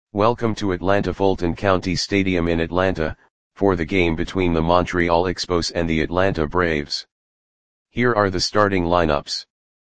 Welcome to Atlanta Fulton County Stadium in Atlanta, for the game between the Montreal Expos and the Atlanta Braves. Here are the starting lineups.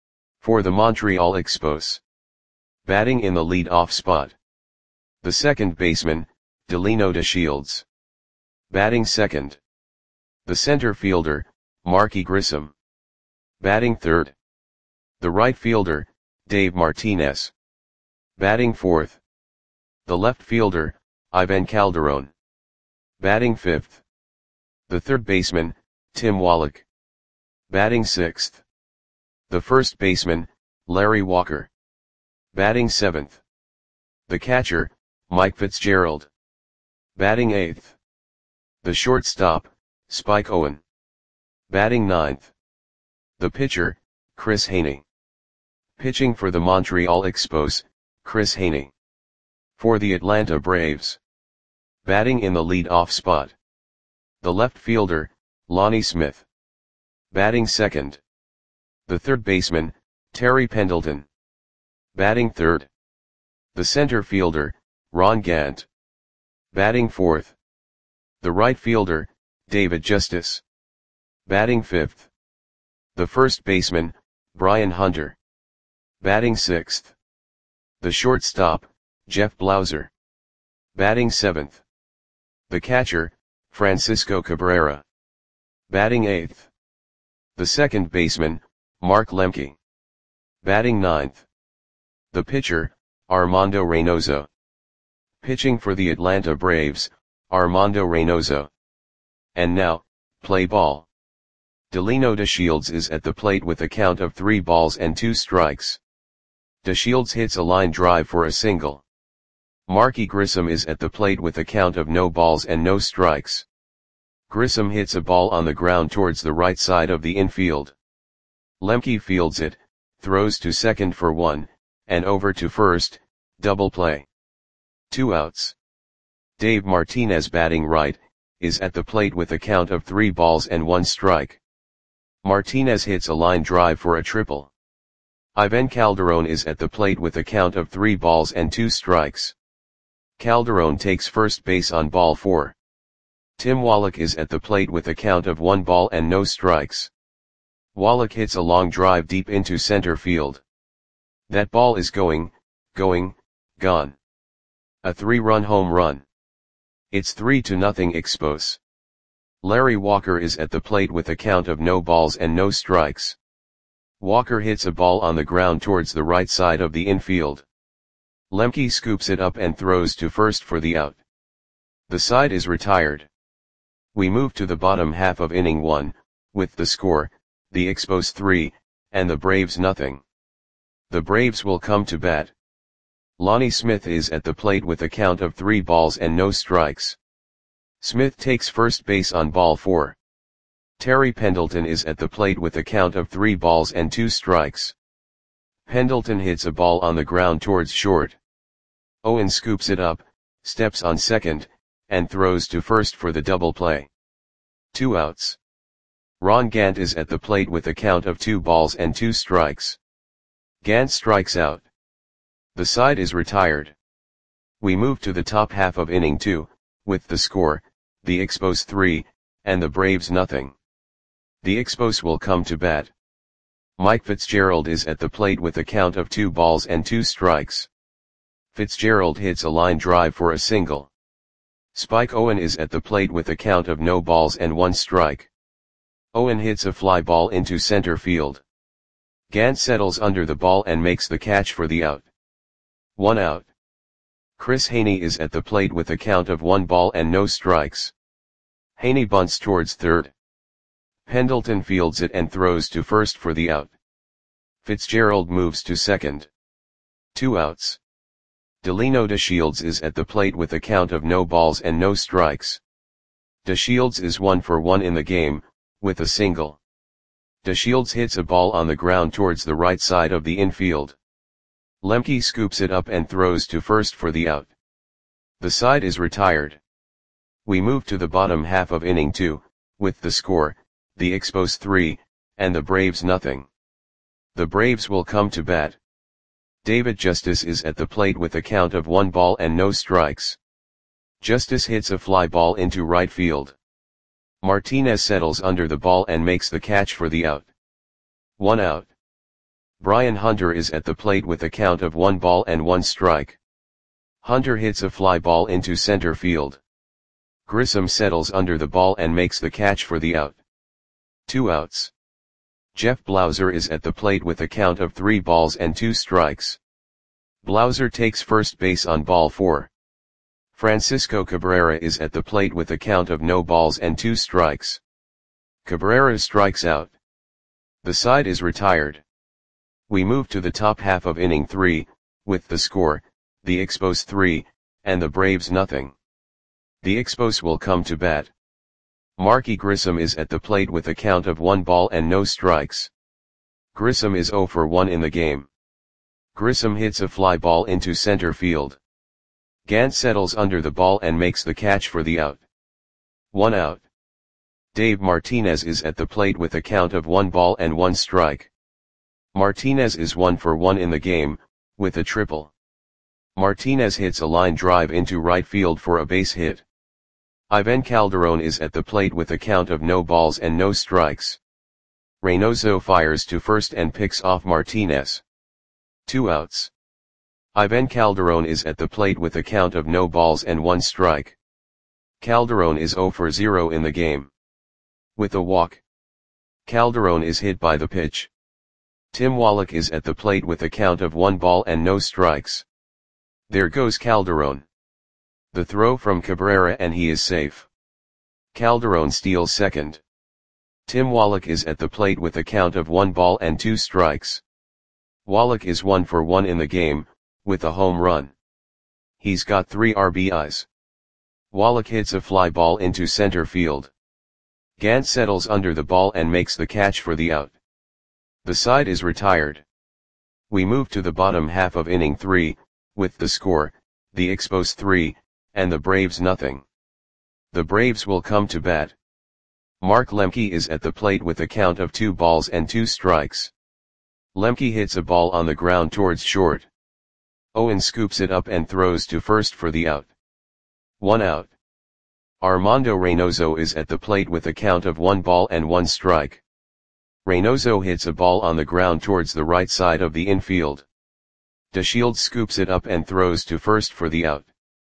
For the Montreal Expos. Batting in the lead-off spot. The second baseman, Delino DeShields. Batting second. The center fielder, Marky Grissom. Batting third. The right fielder, Dave Martinez. Batting fourth. The left fielder, Ivan Calderon. Batting fifth. The third baseman, Tim Wallach. Batting sixth. The first baseman, Larry Walker. Batting seventh. The catcher, Mike Fitzgerald. Batting eighth. The shortstop, Spike Owen. Batting ninth. The pitcher, Chris Haney. Pitching for the Montreal Expos, Chris Haney. For the Atlanta Braves. Batting in the lead-off spot. The left fielder, Lonnie Smith. Batting second. The third baseman, Terry Pendleton. Batting third. The center fielder, Ron Gant. Batting fourth. The right fielder, David Justice. Batting fifth. The first baseman, Brian Hunter. Batting sixth. The shortstop, Jeff Blauser. Batting seventh. The catcher, Francisco Cabrera. Batting eighth. The second baseman, Mark Lemke. Batting ninth. The pitcher, Armando Reynoso. Pitching for the Atlanta Braves, Armando Reynoso. And now, play ball. Delino DeShields is at the plate with a count of 3 balls and 2 strikes. DeShields hits a line drive for a single. Marky Grissom is at the plate with a count of no balls and no strikes. Grissom hits a ball on the ground towards the right side of the infield. Lemke fields it, throws to second for 1, and over to first, double play. 2 outs. Dave Martinez, batting right, is at the plate with a count of 3 balls and 1 strike. Martinez hits a line drive for a triple. Ivan Calderon is at the plate with a count of 3 balls and 2 strikes. Calderon takes first base on ball 4. Tim Wallach is at the plate with a count of 1 ball and no strikes. Wallach hits a long drive deep into center field. That ball is gone. A 3-run home run. It's 3-0 Expos. Larry Walker is at the plate with a count of no balls and no strikes. Walker hits a ball on the ground towards the right side of the infield. Lemke scoops it up and throws to first for the out. The side is retired. We move to the bottom half of inning 1, with the score, the Expos 3, and the Braves nothing. The Braves will come to bat. Lonnie Smith is at the plate with a count of 3 balls and no strikes. Smith takes first base on ball 4. Terry Pendleton is at the plate with a count of 3 balls and 2 strikes. Pendleton hits a ball on the ground towards short. Owen scoops it up, steps on second, and throws to first for the double play. 2 outs. Ron Gant is at the plate with a count of 2 balls and 2 strikes. Gant strikes out. The side is retired. We move to the top half of inning 2, with the score, the Expos 3, and the Braves nothing. The Expos will come to bat. Mike Fitzgerald is at the plate with a count of 2 balls and 2 strikes. Fitzgerald hits a line drive for a single. Spike Owen is at the plate with a count of no balls and 1 strike. Owen hits a fly ball into center field. Gant settles under the ball and makes the catch for the out. 1 out. Chris Haney is at the plate with a count of 1 ball and no strikes. Haney bunts towards third. Pendleton fields it and throws to first for the out. Fitzgerald moves to second. 2 outs. Delino DeShields is at the plate with a count of no balls and no strikes. DeShields is 1 for 1 in the game, with a single. DeShields hits a ball on the ground towards the right side of the infield. Lemke scoops it up and throws to first for the out. The side is retired. We move to the bottom half of inning 2, with the score, the Expos 3, and the Braves nothing. The Braves will come to bat. David Justice is at the plate with a count of 1 ball and no strikes. Justice hits a fly ball into right field. Martinez settles under the ball and makes the catch for the out. 1 out. Brian Hunter is at the plate with a count of 1 ball and 1 strike. Hunter hits a fly ball into center field. Grissom settles under the ball and makes the catch for the out. 2 outs. Jeff Blauser is at the plate with a count of 3 balls and 2 strikes. Blauser takes first base on ball 4. Francisco Cabrera is at the plate with a count of no balls and 2 strikes. Cabrera strikes out. The side is retired. We move to the top half of inning 3, with the score, the Expos 3, and the Braves nothing. The Expos will come to bat. Marky Grissom is at the plate with a count of 1 ball and no strikes. Grissom is 0 for 1 in the game. Grissom hits a fly ball into center field. Gant settles under the ball and makes the catch for the out. 1 out. Dave Martinez is at the plate with a count of 1 ball and 1 strike. Martinez is 1 for 1 in the game, with a triple. Martinez hits a line drive into right field for a base hit. Ivan Calderon is at the plate with a count of no balls and no strikes. Reynoso fires to first and picks off Martinez. 2 outs. Ivan Calderon is at the plate with a count of no balls and 1 strike. Calderon is 0 for 0 in the game. With a walk. Calderon is hit by the pitch. Tim Wallach is at the plate with a count of 1 ball and no strikes. There goes Calderon. The throw from Cabrera and he is safe. Calderon steals second. Tim Wallach is at the plate with a count of 1 ball and 2 strikes. Wallach is 1 for 1 in the game, with a home run. He's got 3 RBIs. Wallach hits a fly ball into center field. Gant settles under the ball and makes the catch for the out. The side is retired. We move to the bottom half of inning 3, with the score, the Expos 3, and the Braves nothing. The Braves will come to bat. Mark Lemke is at the plate with a count of 2 balls and 2 strikes. Lemke hits a ball on the ground towards short. Owen scoops it up and throws to first for the out. 1 out. Armando Reynoso is at the plate with a count of 1 ball and 1 strike. Reynoso hits a ball on the ground towards the right side of the infield. DeShields scoops it up and throws to first for the out.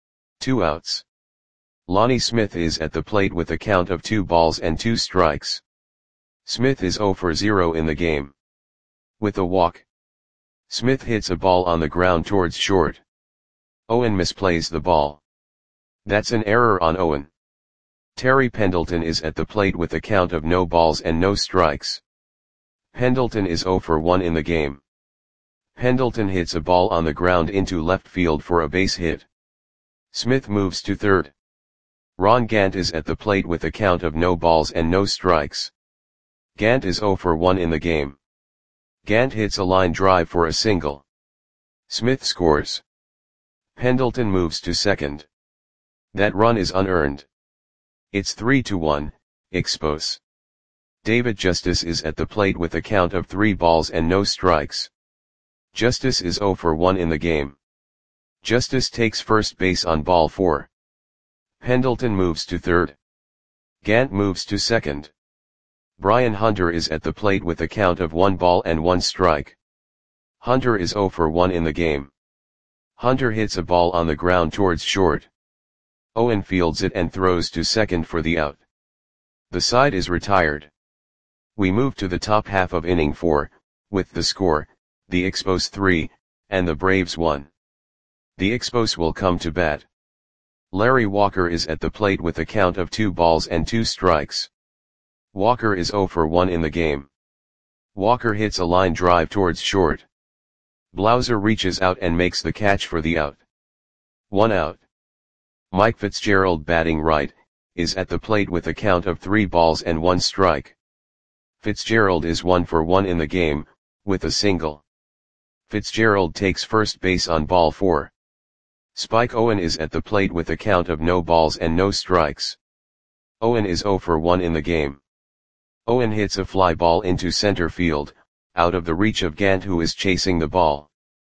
2 outs. Lonnie Smith is at the plate with a count of 2 balls and 2 strikes. Smith is 0 for 0 in the game. With a walk. Smith hits a ball on the ground towards short. Owen misplays the ball. That's an error on Owen. Terry Pendleton is at the plate with a count of no balls and no strikes. Pendleton is 0 for 1 in the game. Pendleton hits a ball on the ground into left field for a base hit. Smith moves to third. Ron Gant is at the plate with a count of no balls and no strikes. Gant is 0 for 1 in the game. Gant hits a line drive for a single. Smith scores. Pendleton moves to second. That run is unearned. It's 3-1, Expos. David Justice is at the plate with a count of 3 balls and no strikes. Justice is 0 for 1 in the game. Justice takes first base on ball 4. Pendleton moves to third. Gant moves to second. Brian Hunter is at the plate with a count of 1 ball and 1 strike. Hunter is 0 for 1 in the game. Hunter hits a ball on the ground towards short. Owen fields it and throws to second for the out. The side is retired. We move to the top half of inning 4, with the score, the Expos 3, and the Braves 1. The Expos will come to bat. Larry Walker is at the plate with a count of 2 balls and 2 strikes. Walker is 0 for 1 in the game. Walker hits a line drive towards short. Blauser reaches out and makes the catch for the out. 1 out. Mike Fitzgerald, batting right, is at the plate with a count of 3 balls and 1 strike. Fitzgerald is 1 for 1 in the game, with a single. Fitzgerald takes first base on ball 4. Spike Owen is at the plate with a count of no balls and no strikes. Owen is 0 for 1 in the game. Owen hits a fly ball into center field, out of the reach of Gant, who is chasing the ball.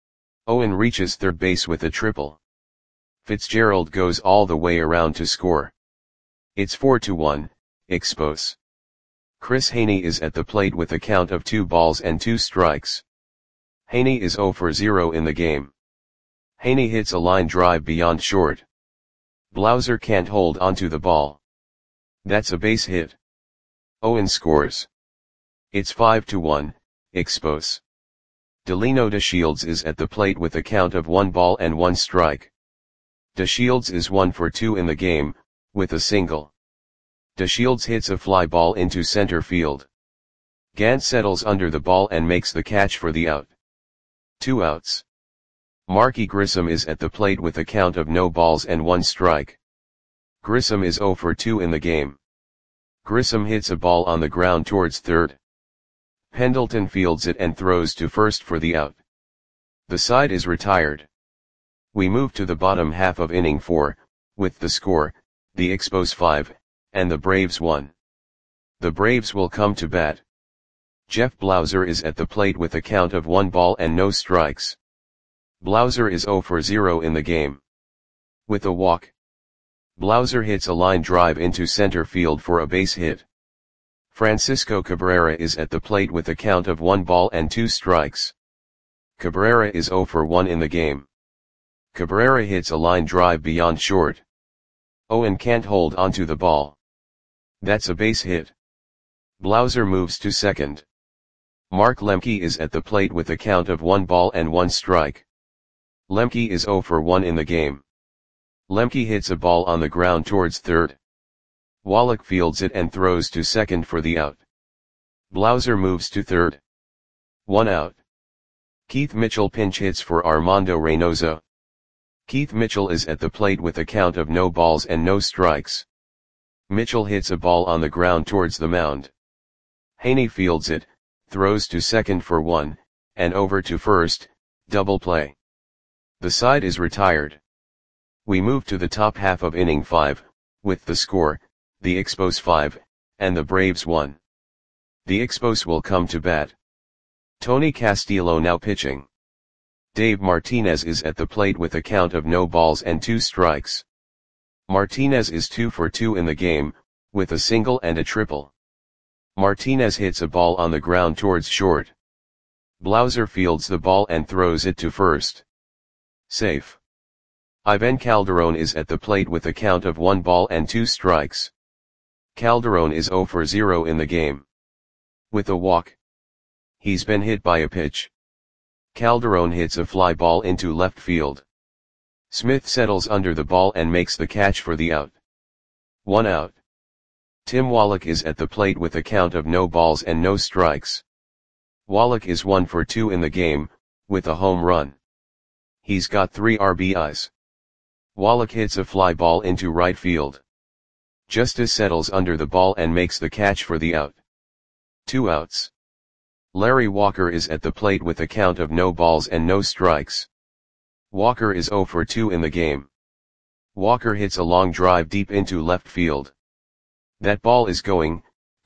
Owen reaches third base with a triple. Fitzgerald goes all the way around to score. It's 4-1, Expos. Chris Haney is at the plate with a count of 2 balls and 2 strikes. Haney is 0 for 0 in the game. Haney hits a line drive beyond short. Blauser can't hold onto the ball. That's a base hit. Owen scores. It's 5-1, Expos. Delino DeShields is at the plate with a count of 1 ball and 1 strike. DeShields is 1 for 2 in the game, with a single. DeShields hits a fly ball into center field. Gant settles under the ball and makes the catch for the out. 2 outs. Marky Grissom is at the plate with a count of no balls and 1 strike. Grissom is 0 for 2 in the game. Grissom hits a ball on the ground towards third. Pendleton fields it and throws to first for the out. The side is retired. We move to the bottom half of inning 4, with the score, the Expos 5, and the Braves 1. The Braves will come to bat. Jeff Blauser is at the plate with a count of 1 ball and no strikes. Blauser is 0 for 0 in the game. With a walk. Blauser hits a line drive into center field for a base hit. Francisco Cabrera is at the plate with a count of 1 ball and 2 strikes. Cabrera is 0 for 1 in the game. Cabrera hits a line drive beyond short. Owen can't hold onto the ball. That's a base hit. Blauser moves to second. Mark Lemke is at the plate with a count of 1 ball and 1 strike. Lemke is 0 for 1 in the game. Lemke hits a ball on the ground towards third. Wallach fields it and throws to second for the out. Blauser moves to third. 1 out. Keith Mitchell pinch hits for Armando Reynoso. Keith Mitchell is at the plate with a count of no balls and no strikes. Mitchell hits a ball on the ground towards the mound. Haney fields it, throws to second for 1, and over to first, double play. The side is retired. We move to the top half of inning 5, with the score, the Expos 5, and the Braves 1. The Expos will come to bat. Tony Castillo now pitching. Dave Martinez is at the plate with a count of no balls and 2 strikes. Martinez is 2 for 2 in the game, with a single and a triple. Martinez hits a ball on the ground towards short. Blauser fields the ball and throws it to first. Safe. Ivan Calderon is at the plate with a count of 1 ball and 2 strikes. Calderon is 0 for 0 in the game. With a walk. He's been hit by a pitch. Calderon hits a fly ball into left field. Smith settles under the ball and makes the catch for the out. 1 out. Tim Wallach is at the plate with a count of no balls and no strikes. Wallach is 1 for 2 in the game, with a home run. He's got 3 RBIs. Wallach hits a fly ball into right field. Justice settles under the ball and makes the catch for the out. 2 outs. Larry Walker is at the plate with a count of no balls and no strikes. Walker is 0 for 2 in the game. Walker hits a long drive deep into left field. That ball is gone.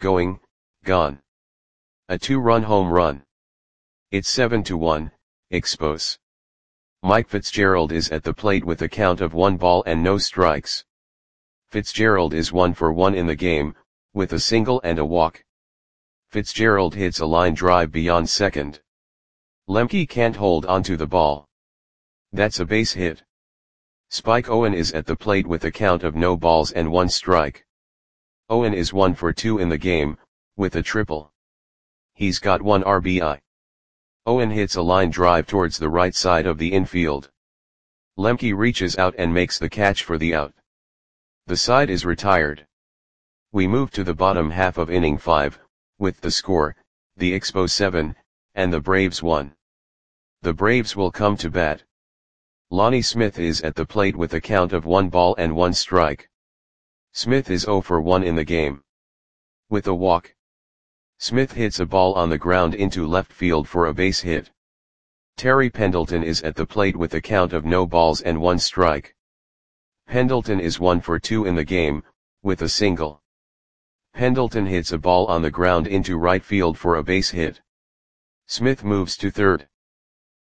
A 2-run home run. It's 7-1, Expos. Mike Fitzgerald is at the plate with a count of 1 ball and no strikes. Fitzgerald is 1 for 1 in the game, with a single and a walk. Fitzgerald hits a line drive beyond second. Lemke can't hold onto the ball. That's a base hit. Spike Owen is at the plate with a count of no balls and 1 strike. Owen is 1 for 2 in the game, with a triple. He's got 1 RBI. Owen hits a line drive towards the right side of the infield. Lemke reaches out and makes the catch for the out. The side is retired. We move to the bottom half of inning 5, with the score, the Expos 7, and the Braves 1. The Braves will come to bat. Lonnie Smith is at the plate with a count of 1 ball and 1 strike. Smith is 0 for 1 in the game. With a walk. Smith hits a ball on the ground into left field for a base hit. Terry Pendleton is at the plate with a count of no balls and 1 strike. Pendleton is 1 for 2 in the game, with a single. Pendleton hits a ball on the ground into right field for a base hit. Smith moves to third.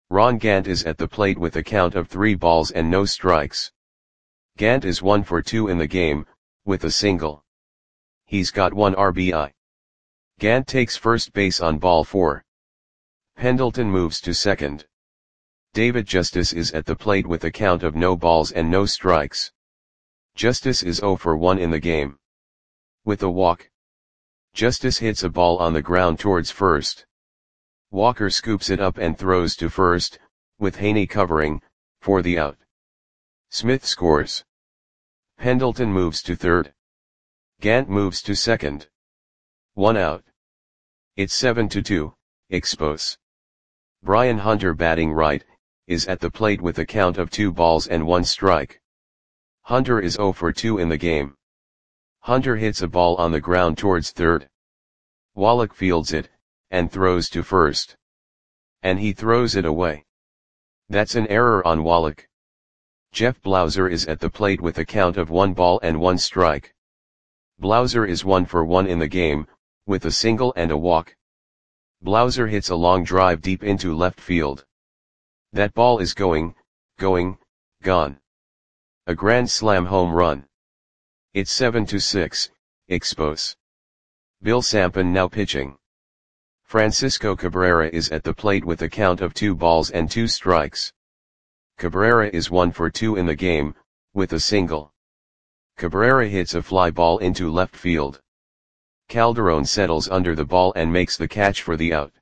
Ron Gant is at the plate with a count of 3 balls and no strikes. Gant is 1 for 2 in the game, with a single. He's got 1 RBI. Gant takes first base on ball 4. Pendleton moves to second. David Justice is at the plate with a count of no balls and no strikes. Justice is 0 for 1 in the game. With a walk, Justice hits a ball on the ground towards first. Walker scoops it up and throws to first, with Haney covering, for the out. Smith scores. Pendleton moves to third. Gant moves to second. 1 out. It's 7-2, Expos. Brian Hunter, batting right, is at the plate with a count of 2 balls and 1 strike. Hunter is 0 for 2 in the game. Hunter hits a ball on the ground towards third. Wallach fields it, and throws to first. And he throws it away. That's an error on Wallach. Jeff Blauser is at the plate with a count of 1 ball and 1 strike. Blauser is 1 for 1 in the game, with a single and a walk. Blauser hits a long drive deep into left field. That ball is going, gone. A grand slam home run. It's 7-6, Expos. Bill Sampson now pitching. Francisco Cabrera is at the plate with a count of 2 balls and 2 strikes. Cabrera is 1 for 2 in the game, with a single. Cabrera hits a fly ball into left field. Calderon settles under the ball and makes the catch for the out.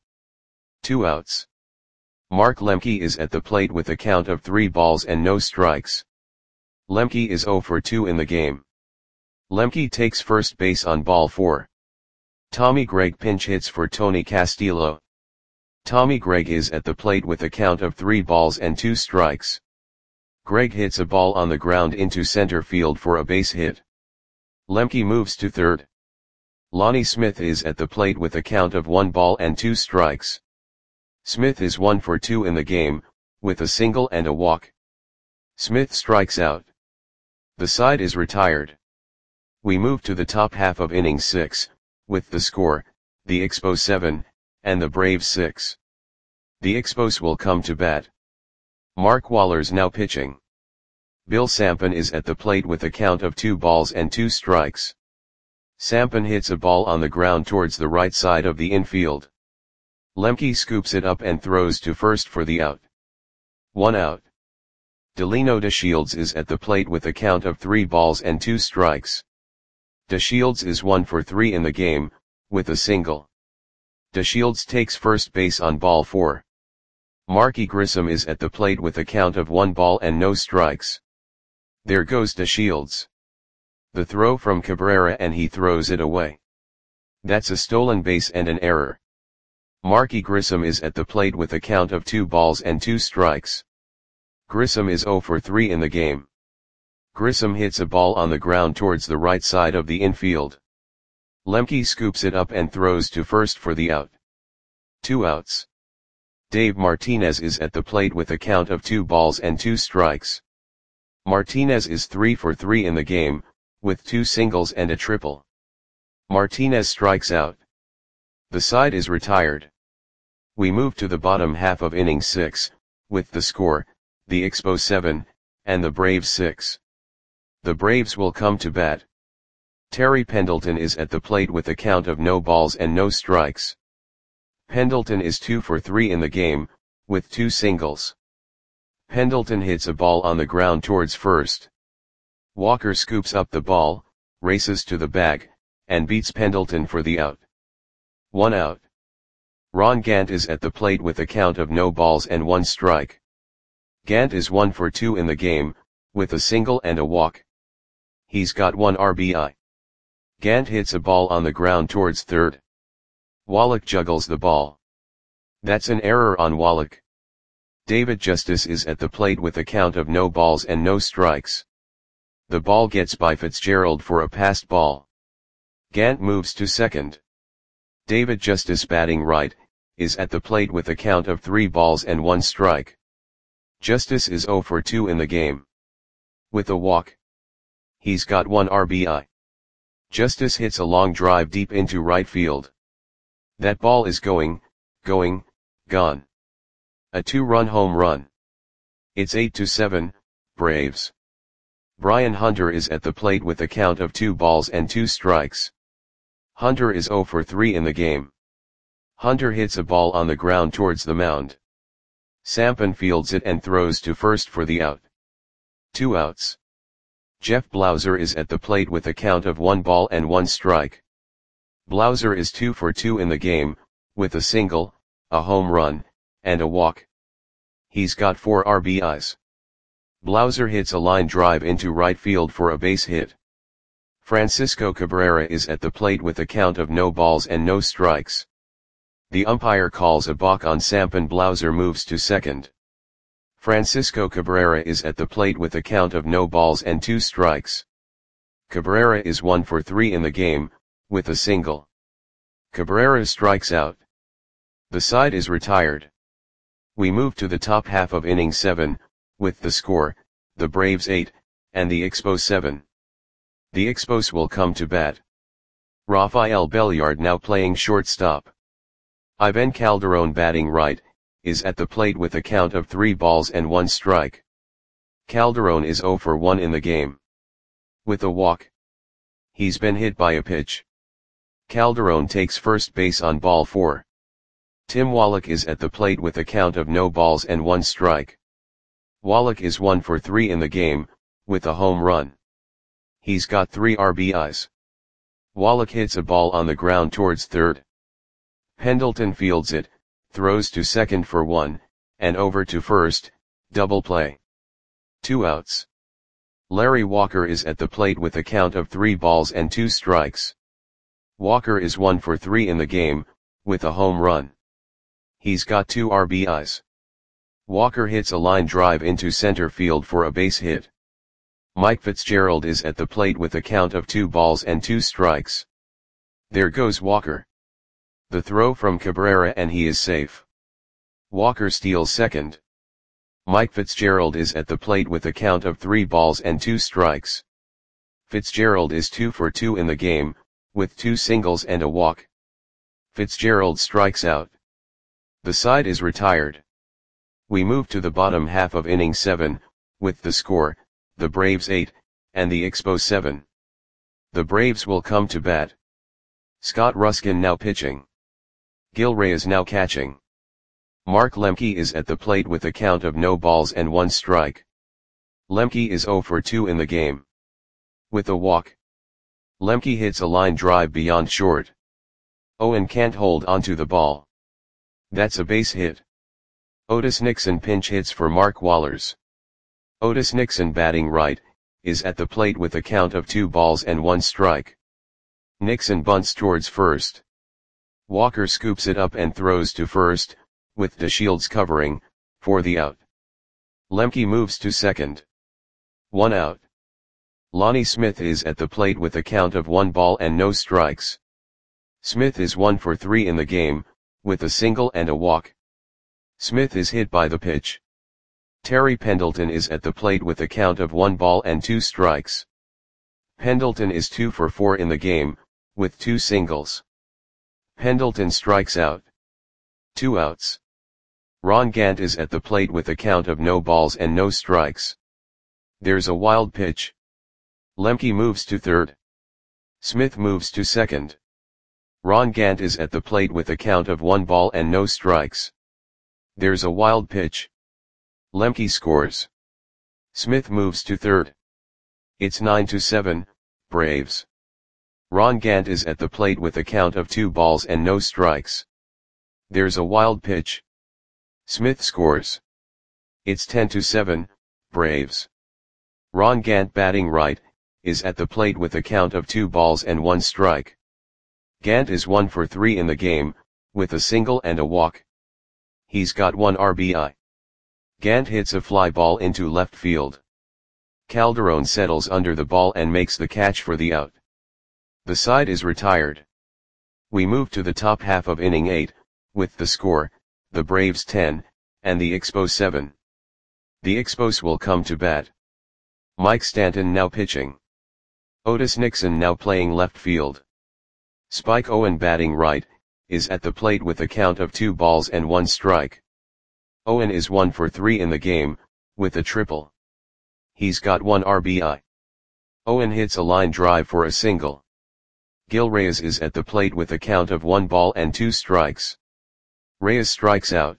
2 outs. Mark Lemke is at the plate with a count of 3 balls and no strikes. Lemke is 0 for 2 in the game. Lemke takes first base on ball 4. Tommy Gregg pinch hits for Tony Castillo. Tommy Gregg is at the plate with a count of 3 balls and 2 strikes. Gregg hits a ball on the ground into center field for a base hit. Lemke moves to third. Lonnie Smith is at the plate with a count of 1 ball and 2 strikes. Smith is 1 for 2 in the game, with a single and a walk. Smith strikes out. The side is retired. We move to the top half of inning 6, with the score, the Expos 7, and the Braves 6. The Expos will come to bat. Mark Waller's now pitching. Bill Sampson is at the plate with a count of 2 balls and 2 strikes. Sampson hits a ball on the ground towards the right side of the infield. Lemke scoops it up and throws to first for the out. 1 out. Delino DeShields is at the plate with a count of 3 balls and 2 strikes. DeShields is 1 for 3 in the game, with a single. DeShields takes first base on ball 4. Marky Grissom is at the plate with a count of 1 ball and no strikes. There goes DeShields. The throw from Cabrera and he throws it away. That's a stolen base and an error. Marky Grissom is at the plate with a count of 2 balls and 2 strikes. Grissom is 0 for 3 in the game. Grissom hits a ball on the ground towards the right side of the infield. Lemke scoops it up and throws to first for the out. 2 outs. Dave Martinez is at the plate with a count of 2 balls and 2 strikes. Martinez is 3 for 3 in the game, with 2 singles and a triple. Martinez strikes out. The side is retired. We move to the bottom half of inning 6, with the score, the Expos 7, and the Braves 6. The Braves will come to bat. Terry Pendleton is at the plate with a count of no balls and no strikes. Pendleton is 2 for 3 in the game, with 2 singles. Pendleton hits a ball on the ground towards first. Walker scoops up the ball, races to the bag, and beats Pendleton for the out. 1 out. Ron Gant is at the plate with a count of no balls and 1 strike. Gant is 1 for 2 in the game, with a single and a walk. He's got 1 RBI. Gant hits a ball on the ground towards third. Wallach juggles the ball. That's an error on Wallach. David Justice is at the plate with a count of no balls and no strikes. The ball gets by Fitzgerald for a passed ball. Gant moves to second. David Justice, batting right, is at the plate with a count of 3 balls and 1 strike. Justice is 0 for 2 in the game. With a walk. He's got 1 RBI. Justice hits a long drive deep into right field. That ball is going, gone. A 2-run home run. It's 8-7, Braves. Brian Hunter is at the plate with a count of 2 balls and 2 strikes. Hunter is 0 for 3 in the game. Hunter hits a ball on the ground towards the mound. Sampen fields it and throws to first for the out. 2 outs. Jeff Blauser is at the plate with a count of 1 ball and 1 strike. Blauser is 2 for 2 in the game, with a single, a home run, and a walk. He's got 4 RBIs. Blauser hits a line drive into right field for a base hit. Francisco Cabrera is at the plate with a count of no balls and no strikes. The umpire calls a balk on Sampen. Blauser moves to second. Francisco Cabrera is at the plate with a count of no balls and 2 strikes. Cabrera is 1 for 3 in the game, with a single. Cabrera strikes out. The side is retired. We move to the top half of inning 7, with the score, the Braves 8, and the Expos 7. The Expos will come to bat. Rafael Belliard, now playing shortstop. Ivan Calderon, batting right, is at the plate with a count of 3 balls and 1 strike. Calderon is 0 for 1 in the game. With a walk. He's been hit by a pitch. Calderon takes first base on ball 4. Tim Wallach is at the plate with a count of no balls and 1 strike. Wallach is 1 for 3 in the game, with a home run. He's got 3 RBIs. Wallach hits a ball on the ground towards third. Pendleton fields it, throws to second for 1, and over to first, double play. 2 outs. Larry Walker is at the plate with a count of 3 balls and 2 strikes. Walker is 1 for 3 in the game, with a home run. He's got 2 RBIs. Walker hits a line drive into center field for a base hit. Mike Fitzgerald is at the plate with a count of 2 balls and 2 strikes. There goes Walker. The throw from Cabrera and he is safe. Walker steals second. Mike Fitzgerald is at the plate with a count of 3 balls and 2 strikes. Fitzgerald is 2 for 2 in the game, with 2 singles and a walk. Fitzgerald strikes out. The side is retired. We move to the bottom half of inning 7, with the score, the Braves 8, and the Expos 7. The Braves will come to bat. Scott Ruskin now pitching. Gil Reyes now catching. Mark Lemke is at the plate with a count of no balls and 1 strike. Lemke is 0 for 2 in the game. With a walk. Lemke hits a line drive beyond short. Owen can't hold onto the ball. That's a base hit. Otis Nixon pinch hits for Mark Wohlers. Otis Nixon, batting right, is at the plate with a count of 2 balls and 1 strike. Nixon bunts towards first. Walker scoops it up and throws to first, with DeShields covering, for the out. Lemke moves to second. 1 out. Lonnie Smith is at the plate with a count of 1 ball and no strikes. Smith is 1 for 3 in the game, with a single and a walk. Smith is hit by the pitch. Terry Pendleton is at the plate with a count of 1 ball and 2 strikes. Pendleton is 2 for 4 in the game, with 2 singles. Pendleton strikes out. 2 outs. Ron Gant is at the plate with a count of no balls and no strikes. There's a wild pitch. Lemke moves to third. Smith moves to second. Ron Gant is at the plate with a count of 1 ball and no strikes. There's a wild pitch. Lemke scores. Smith moves to third. It's 9-7, Braves. Ron Gant is at the plate with a count of 2 balls and no strikes. There's a wild pitch. Smith scores. It's 10-7, Braves. Ron Gant, batting right, is at the plate with a count of 2 balls and 1 strike. Gant is 1 for 3 in the game, with a single and a walk. He's got 1 RBI. Gant hits a fly ball into left field. Calderon settles under the ball and makes the catch for the out. The side is retired. We move to the top half of inning 8, with the score, the Braves 10, and the Expos 7. The Expos will come to bat. Mike Stanton now pitching. Otis Nixon now playing left field. Spike Owen, batting right, is at the plate with a count of 2 balls and 1 strike. Owen is 1 for 3 in the game, with a triple. He's got 1 RBI. Owen hits a line drive for a single. Gil Reyes is at the plate with a count of 1 ball and 2 strikes. Reyes strikes out.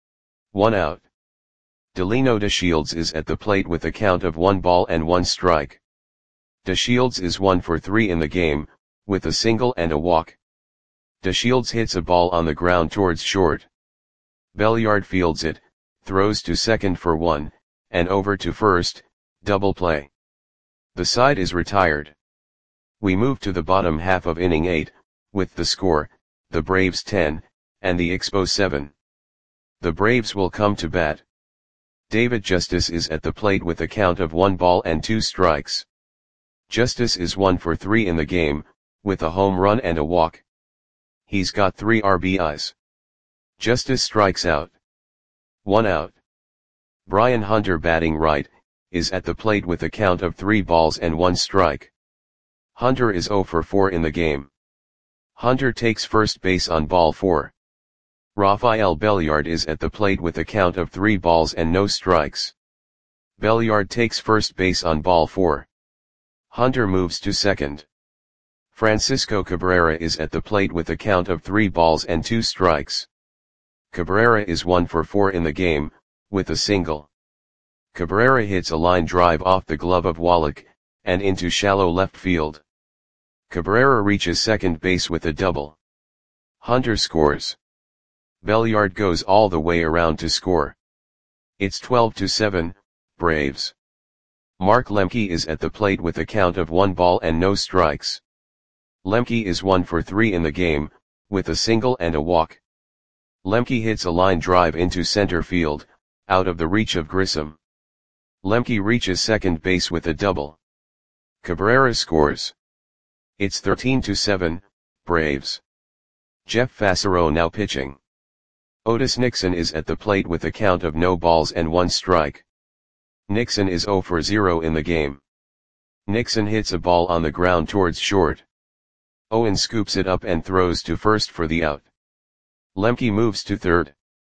1 out. Delino DeShields is at the plate with a count of 1 ball and 1 strike. DeShields is 1 for 3 in the game, with a single and a walk. DeShields hits a ball on the ground towards short. Belliard fields it, throws to second for 1, and over to first, double play. The side is retired. We move to the bottom half of inning 8, with the score, the Braves 10, and the Expos 7. The Braves will come to bat. David Justice is at the plate with a count of 1 ball and 2 strikes. Justice is 1 for 3 in the game, with a home run and a walk. He's got 3 RBIs. Justice strikes out. 1 out. Brian Hunter, batting right, is at the plate with a count of 3 balls and 1 strike. Hunter is 0 for 4 in the game. Hunter takes first base on ball 4. Rafael Belliard is at the plate with a count of 3 balls and no strikes. Belliard takes first base on ball 4. Hunter moves to second. Francisco Cabrera is at the plate with a count of 3 balls and 2 strikes. Cabrera is 1 for 4 in the game, with a single. Cabrera hits a line drive off the glove of Wallach, and into shallow left field. Cabrera reaches second base with a double. Hunter scores. Belliard goes all the way around to score. It's 12-7, Braves. Mark Lemke is at the plate with a count of 1 ball and no strikes. Lemke is 1 for 3 in the game, with a single and a walk. Lemke hits a line drive into center field, out of the reach of Grissom. Lemke reaches second base with a double. Cabrera scores. It's 13-7, Braves. Jeff Fassero now pitching. Otis Nixon is at the plate with a count of no balls and 1 strike. Nixon is 0 for 0 in the game. Nixon hits a ball on the ground towards short. Owen scoops it up and throws to first for the out. Lemke moves to third.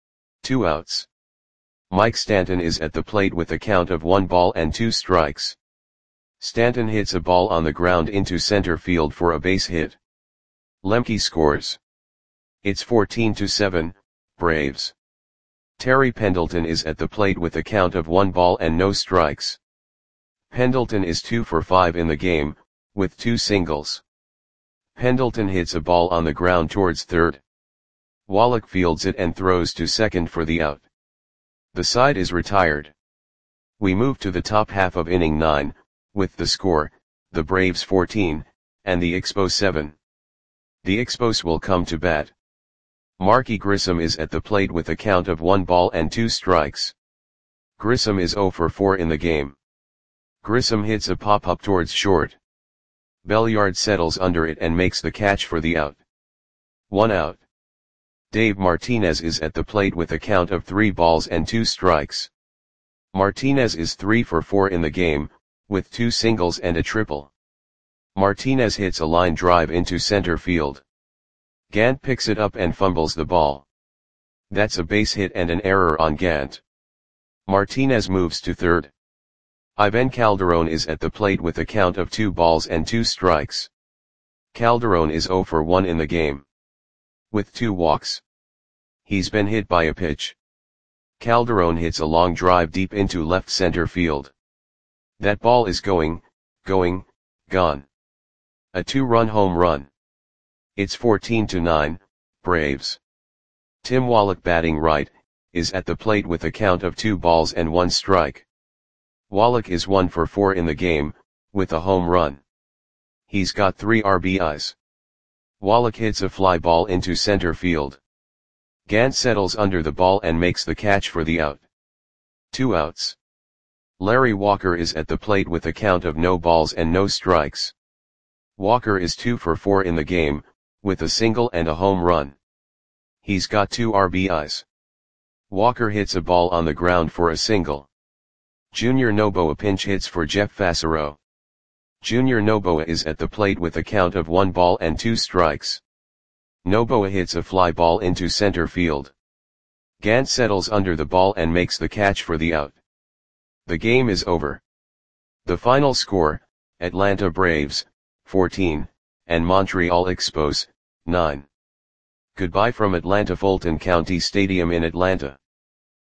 2 outs. Mike Stanton is at the plate with a count of 1 ball and 2 strikes. Stanton hits a ball on the ground into center field for a base hit. Lemke scores. It's 14-7, Braves. Terry Pendleton is at the plate with a count of 1 ball and no strikes. Pendleton is 2 for 5 in the game, with 2 singles. Pendleton hits a ball on the ground towards third. Wallach fields it and throws to second for the out. The side is retired. We move to the top half of inning 9, with the score, the Braves 14, and the Expos 7. The Expos will come to bat. Marky Grissom is at the plate with a count of 1 ball and 2 strikes. Grissom is 0 for 4 in the game. Grissom hits a pop-up towards short. Belliard settles under it and makes the catch for the out. 1 out. Dave Martinez is at the plate with a count of 3 balls and 2 strikes. Martinez is 3 for 4 in the game, with 2 singles and a triple. Martinez hits a line drive into center field. Gant picks it up and fumbles the ball. That's a base hit and an error on Gant. Martinez moves to third. Ivan Calderon is at the plate with a count of 2 balls and 2 strikes. Calderon is 0 for 1 in the game. With 2 walks. He's been hit by a pitch. Calderon hits a long drive deep into left center field. That ball is gone. A 2-run home run. It's 14-9, Braves. Tim Wallach, batting right, is at the plate with a count of 2 balls and 1 strike. Wallach is 1 for 4 in the game, with a home run. He's got 3 RBIs. Wallach hits a fly ball into center field. Gant settles under the ball and makes the catch for the out. 2 outs. Larry Walker is at the plate with a count of no balls and no strikes. Walker is 2 for 4 in the game, with a single and a home run. He's got 2 RBIs. Walker hits a ball on the ground for a single. Junior Noboa pinch hits for Jeff Fassero. Junior Noboa is at the plate with a count of 1 ball and 2 strikes. Noboa hits a fly ball into center field. Gant settles under the ball and makes the catch for the out. The game is over. The final score, Atlanta Braves, 14, and Montreal Expos, 9. Goodbye from Atlanta Fulton County Stadium in Atlanta.